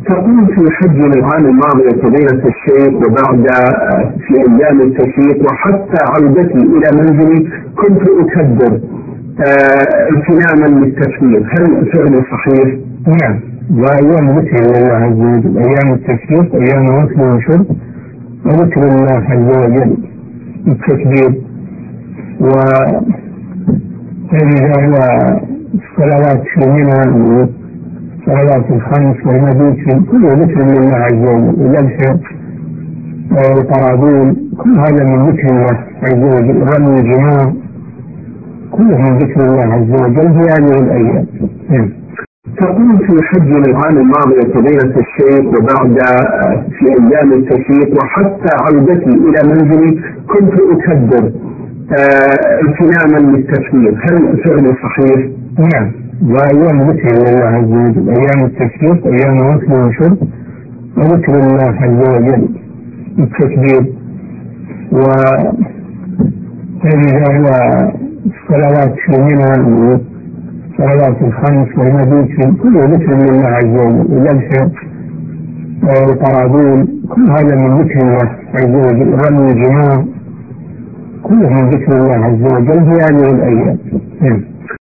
تقول في حج العام الماضي فضيلة الشيخ وبعد في أيام التشريق وحتى عودتي إلى منزلي كنت أكبر امتنانا للتكبير، هل فعل صحيح؟ نعم، وأيام ذكر الله عز وجل، أيام التشريق أيام أكل وشرب وذكر الله عز وجل بالتكبير، وهذا هو الصلوات في منى والصلوات الخمس والمبيت كله ذكر لله عز وجل، وذبح وقرابون كل هذا من ذكر الله عز وجل، رمي الجمار كله من ذكر الله عز وجل في هذه الأيام. تقول في حج العام الماضي فضيلة الشيخ وبعد في أيام التشريق وحتى عودتي إلى منزلي كنت أكبر امتنانا للتكبير، هل فعل صحيح؟ نعم، وأيام ذكر الله عز وجل، أيام التشريق أيام أكل وشرب وذكر الله عز وجل بالتكبير، وهذا هو الصلوات في منى والصلوات الخمس والمبيت كله ذكر لله عز وجل، وذبح وقرابون كل هذا من ذكر الله عز وجل، رمي الجمار كله من ذكر الله عز وجل في هذه الأيام.